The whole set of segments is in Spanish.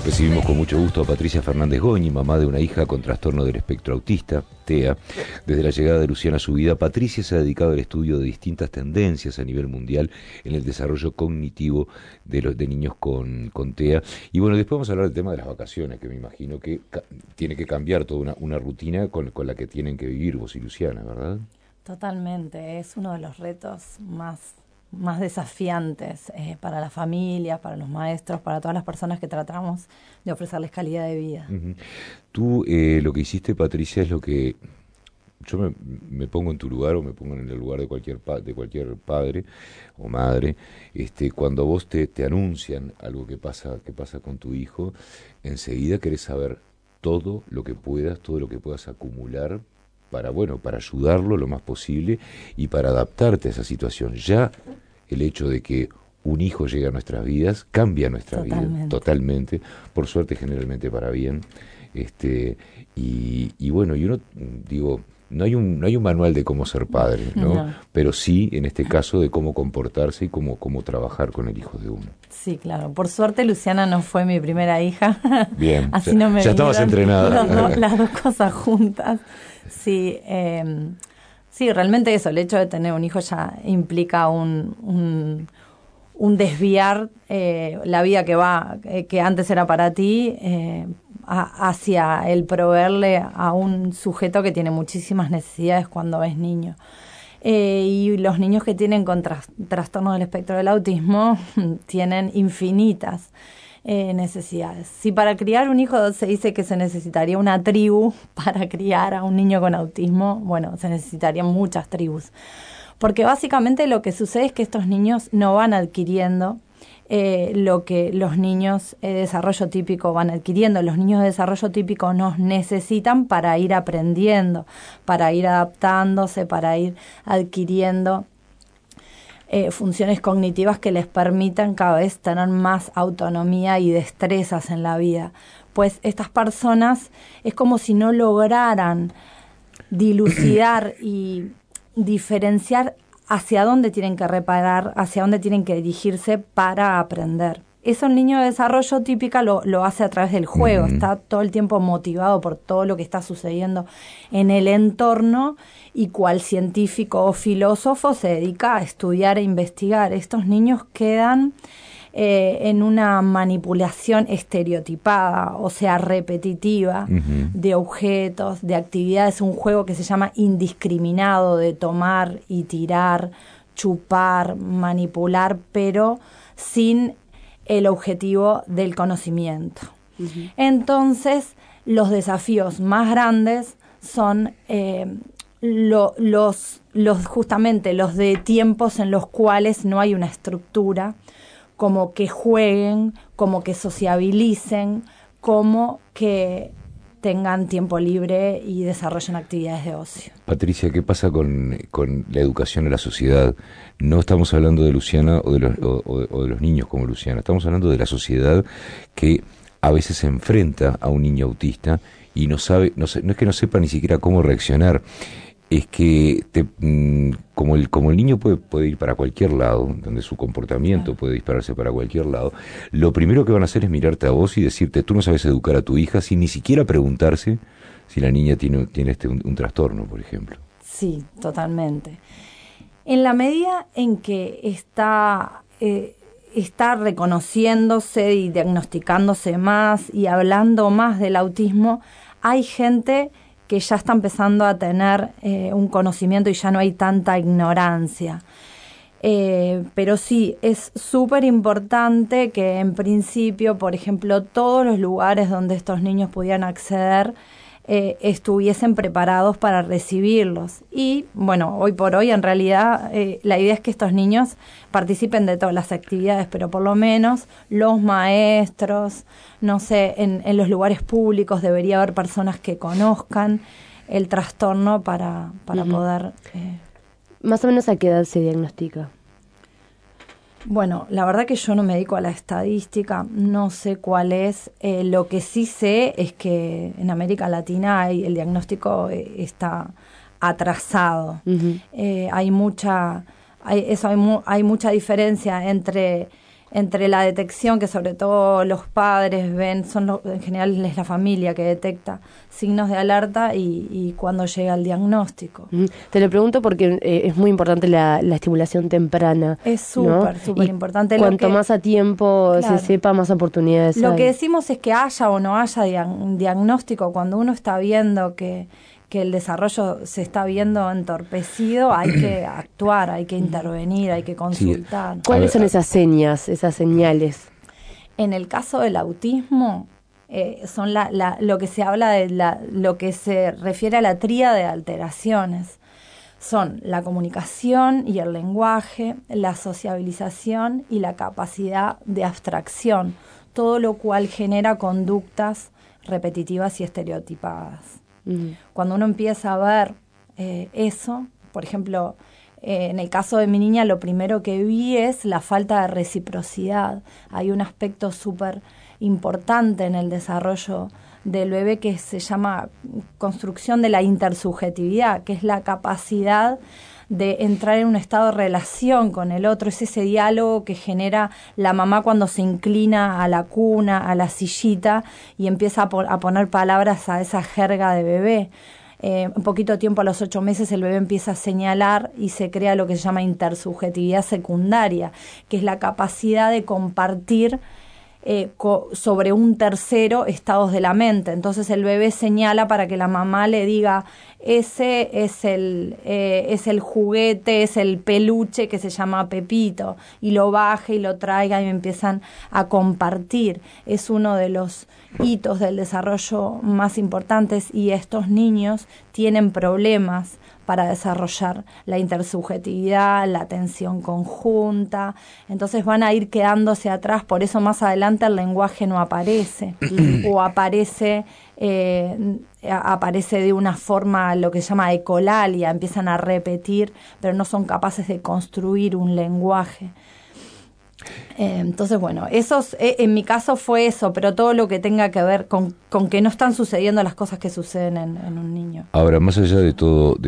Recibimos con mucho gusto a Patricia Fernández Goñi, mamá de una hija con trastorno del espectro autista, TEA. Desde la llegada de Luciana a su vida, Patricia se ha dedicado al estudio de distintas tendencias a nivel mundial en el desarrollo cognitivo de niños con TEA. Y bueno, después vamos a hablar del tema de las vacaciones, que me imagino que tiene que cambiar toda una rutina con la que tienen que vivir vos y Luciana, ¿verdad? Totalmente, es uno de los retos más desafiantes para las familias, para los maestros, para todas las personas que tratamos de ofrecerles calidad de vida. Uh-huh. Tú lo que hiciste, Patricia, es lo que yo me pongo en tu lugar o me pongo en el lugar de cualquier padre o madre. Cuando vos te anuncian algo que pasa con tu hijo, enseguida querés saber todo lo que puedas acumular para ayudarlo lo más posible y para adaptarte a esa situación. Ya el hecho de que un hijo llegue a nuestras vidas cambia nuestra vida totalmente, por suerte generalmente para bien. Y uno, digo, no hay un manual de cómo ser padre, ¿no? Pero sí, en este caso, de cómo comportarse y cómo trabajar con el hijo de uno. Sí, claro. Por suerte, Luciana no fue mi primera hija. Bien, así no me ya estabas entrenada. Las dos cosas juntas. Sí, sí, realmente eso, el hecho de tener un hijo ya implica un desviar la vida que antes era para ti, hacia el proveerle a un sujeto que tiene muchísimas necesidades cuando es niño. Y los niños que tienen con trastorno del espectro del autismo tienen infinitas necesidades. Si para criar un hijo se dice que se necesitaría una tribu para criar a un niño con autismo, bueno, se necesitarían muchas tribus. Porque básicamente lo que sucede es que estos niños no van adquiriendo lo que los niños de desarrollo típico van adquiriendo. Los niños de desarrollo típico nos necesitan para ir aprendiendo, para ir adaptándose, para ir adquiriendo funciones cognitivas que les permitan cada vez tener más autonomía y destrezas en la vida. Pues estas personas es como si no lograran dilucidar y diferenciar hacia dónde tienen que reparar, hacia dónde tienen que dirigirse para aprender. Eso el niño de desarrollo típica lo hace a través del juego, está todo el tiempo motivado por todo lo que está sucediendo en el entorno y cual científico o filósofo se dedica a estudiar e investigar. Estos niños quedan en una manipulación estereotipada, o sea, repetitiva, de objetos, de actividades, un juego que se llama indiscriminado de tomar y tirar, chupar, manipular, pero sin el objetivo del conocimiento. Entonces, los desafíos más grandes son justamente los de tiempos en los cuales no hay una estructura, como que jueguen, como que sociabilicen, como que tengan tiempo libre y desarrollen actividades de ocio. Patricia, ¿qué pasa con la educación en la sociedad? No estamos hablando de Luciana o de los niños como Luciana, estamos hablando de la sociedad que a veces se enfrenta a un niño autista y no es que no sepa ni siquiera cómo reaccionar. Es que como el niño puede ir para cualquier lado, donde su comportamiento puede dispararse para cualquier lado, lo primero que van a hacer es mirarte a vos y decirte, tú no sabes educar a tu hija, sin ni siquiera preguntarse si la niña tiene un trastorno, por ejemplo. Sí, totalmente. En la medida en que está reconociéndose y diagnosticándose más y hablando más del autismo, hay gente que ya está empezando a tener un conocimiento y ya no hay tanta ignorancia. Pero sí, es súper importante que en principio, por ejemplo, todos los lugares donde estos niños pudieran acceder estuviesen preparados para recibirlos. Y bueno, hoy por hoy en realidad la idea es que estos niños participen de todas las actividades, pero por lo menos los maestros, no sé, en los lugares públicos debería haber personas que conozcan el trastorno para poder... ¿Más o menos a qué edad se diagnostica? Bueno, la verdad que yo no me dedico a la estadística, no sé cuál es. Lo que sí sé es que en América Latina el diagnóstico está atrasado. Hay mucha diferencia entre entre la detección, que sobre todo los padres ven, en general es la familia que detecta signos de alerta y cuando llega el diagnóstico. Te lo pregunto porque es muy importante la estimulación temprana. Es súper importante. Cuanto más a tiempo claro, se sepa, más oportunidades Lo hay. que decimos es que haya o no haya diagnóstico, cuando uno está viendo que el desarrollo se está viendo entorpecido, hay que actuar, hay que intervenir, hay que consultar. Sí. ¿Cuáles son esas señas, esas señales? En el caso del autismo, son lo que se habla de lo que se refiere a la tríada de alteraciones. Son la comunicación y el lenguaje, la sociabilización y la capacidad de abstracción, todo lo cual genera conductas repetitivas y estereotipadas. Cuando uno empieza a ver eso, por ejemplo, en el caso de mi niña, lo primero que vi es la falta de reciprocidad. Hay un aspecto súper importante en el desarrollo del bebé que se llama construcción de la intersubjetividad, que es la capacidad de entrar en un estado de relación con el otro, es ese diálogo que genera la mamá cuando se inclina a la cuna, a la sillita y empieza a poner palabras a esa jerga de bebé. Un poquito tiempo, a los 8 meses, el bebé empieza a señalar y se crea lo que se llama intersubjetividad secundaria, que es la capacidad de compartir sobre un tercero estados de la mente. Entonces el bebé señala para que la mamá le diga: ese es el juguete, es el peluche que se llama Pepito, y lo baje y lo traiga y empiezan a compartir. Es uno de los hitos del desarrollo más importantes, y estos niños tienen problemas para desarrollar la intersubjetividad, la atención conjunta, entonces van a ir quedándose atrás, por eso más adelante el lenguaje no aparece, o aparece de una forma, lo que se llama ecolalia, empiezan a repetir, pero no son capaces de construir un lenguaje. Entonces, bueno, en mi caso fue eso, pero todo lo que tenga que ver con que no están sucediendo las cosas que suceden en un niño. Ahora, más allá de todo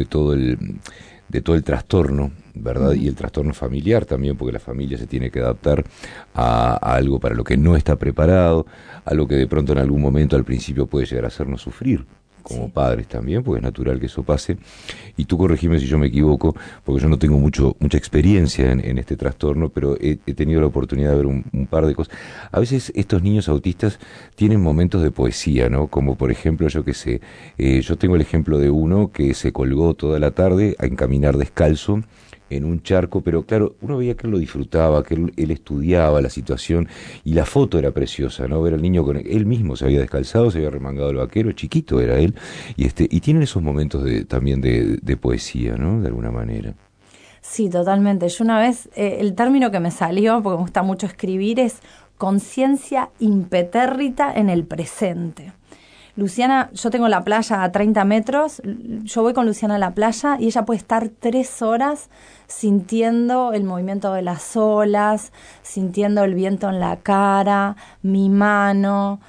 el trastorno, ¿verdad? Y el trastorno familiar también, porque la familia se tiene que adaptar a algo para lo que no está preparado, a lo que de pronto en algún momento al principio puede llegar a hacernos sufrir, como padres también, porque es natural que eso pase. Y tú corregime si yo me equivoco, porque yo no tengo mucha experiencia en este trastorno, pero he tenido la oportunidad de ver un par de cosas. A veces estos niños autistas tienen momentos de poesía, ¿no? Como por ejemplo, yo qué sé, yo tengo el ejemplo de uno que se colgó toda la tarde a caminar descalzo en un charco, pero claro, uno veía que él lo disfrutaba, que él estudiaba la situación, y la foto era preciosa, ¿no? Ver al niño él mismo se había descalzado, se había remangado el vaquero, chiquito era él, y tienen esos momentos también de poesía, ¿no? De alguna manera. Sí, totalmente. Yo una vez, el término que me salió, porque me gusta mucho escribir, es conciencia impetérrita en el presente. Luciana, yo tengo la playa a 30 metros, yo voy con Luciana a la playa y ella puede estar 3 horas sintiendo el movimiento de las olas, sintiendo el viento en la cara, mi mano,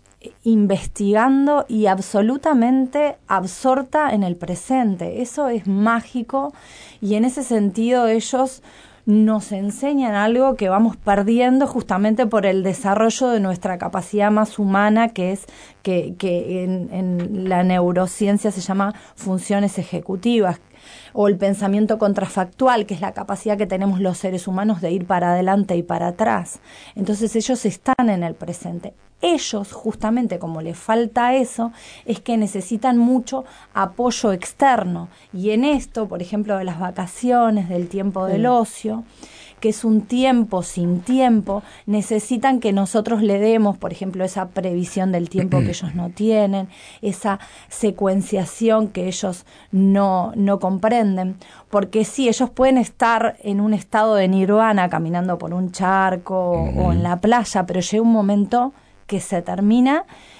investigando y absolutamente absorta en el presente. Eso es mágico, y en ese sentido ellos nos enseñan algo que vamos perdiendo justamente por el desarrollo de nuestra capacidad más humana, que es que en la neurociencia se llama funciones ejecutivas, o el pensamiento contrafactual, que es la capacidad que tenemos los seres humanos de ir para adelante y para atrás. Entonces ellos están en el presente. Ellos, justamente como les falta eso, es que necesitan mucho apoyo externo. Y en esto, por ejemplo, de las vacaciones, del tiempo del ocio, que es un tiempo sin tiempo, necesitan que nosotros le demos, por ejemplo, esa previsión del tiempo que ellos no tienen, esa secuenciación que ellos no comprenden. Porque sí, ellos pueden estar en un estado de nirvana caminando por un charco o en la playa, pero llega un momento que se termina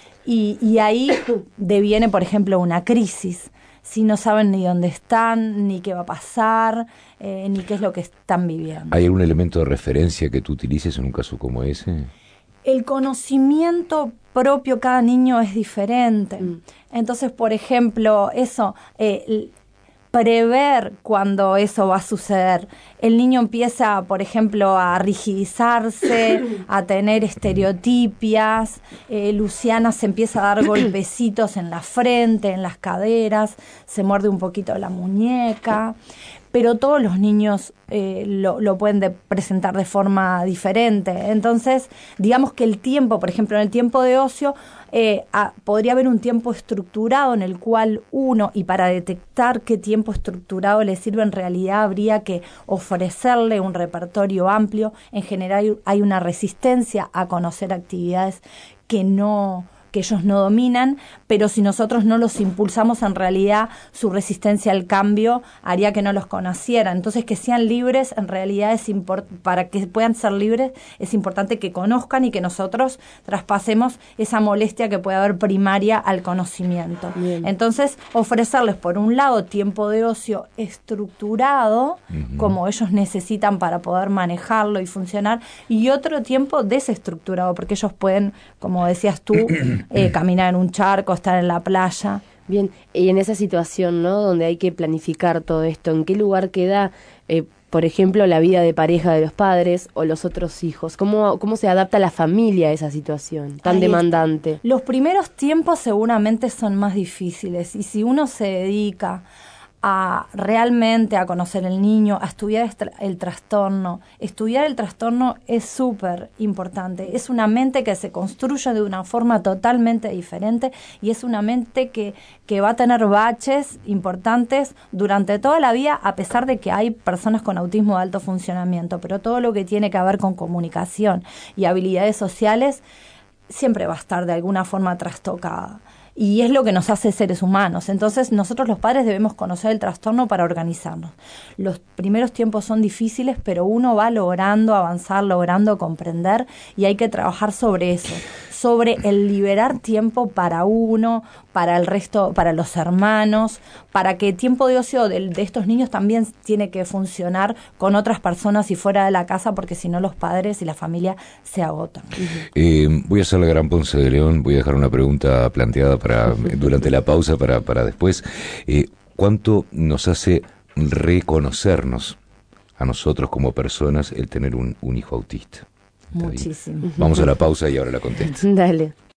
y ahí deviene, por ejemplo, una crisis. Si no saben ni dónde están, ni qué va a pasar, ni qué es lo que están viviendo. ¿Hay algún elemento de referencia que tú utilices en un caso como ese? El conocimiento propio, cada niño es diferente. Entonces, por ejemplo, prever cuando eso va a suceder. El niño empieza, por ejemplo, a rigidizarse, a tener estereotipias. Luciana se empieza a dar golpecitos en la frente, en las caderas, se muerde un poquito la muñeca. Pero todos los niños lo pueden presentar de forma diferente. Entonces, digamos que el tiempo, por ejemplo, en el tiempo de ocio, podría haber un tiempo estructurado en el cual y para detectar qué tiempo estructurado le sirve, en realidad habría que ofrecerle un repertorio amplio. En general hay una resistencia a conocer actividades que ellos no dominan, pero si nosotros no los impulsamos, en realidad su resistencia al cambio haría que no los conocieran. Entonces, que sean libres, en realidad para que puedan ser libres, es importante que conozcan y que nosotros traspasemos esa molestia que puede haber primaria al conocimiento. Bien. Entonces, ofrecerles, por un lado, tiempo de ocio estructurado, como ellos necesitan para poder manejarlo y funcionar, y otro tiempo desestructurado, porque ellos pueden, como decías tú, caminar en un charco, estar en la playa. Bien, y en esa situación, ¿no?, donde hay que planificar todo esto, ¿en qué lugar queda, por ejemplo, la vida de pareja de los padres o los otros hijos? ¿Cómo se adapta la familia a esa situación tan demandante? Los primeros tiempos seguramente son más difíciles, y si uno se dedica realmente a conocer el niño, a estudiar el trastorno. Estudiar el trastorno es súper importante. Es una mente que se construye de una forma totalmente diferente, y es una mente que va a tener baches importantes durante toda la vida, a pesar de que hay personas con autismo de alto funcionamiento. Pero todo lo que tiene que ver con comunicación y habilidades sociales siempre va a estar de alguna forma trastocada. Y es lo que nos hace seres humanos. Entonces, nosotros los padres debemos conocer el trastorno para organizarnos. Los primeros tiempos son difíciles, pero uno va logrando avanzar, logrando comprender, y hay que trabajar sobre eso, sobre el liberar tiempo para uno, para el resto, para los hermanos, para que el tiempo de ocio de estos niños también tiene que funcionar con otras personas y fuera de la casa, porque si no los padres y la familia se agotan. Voy a hacer la gran Ponce de León, voy a dejar una pregunta planteada durante la pausa para después. ¿Cuánto nos hace reconocernos a nosotros como personas el tener un hijo autista? Muchísimo. Vamos a la pausa y ahora la contesto. Dale.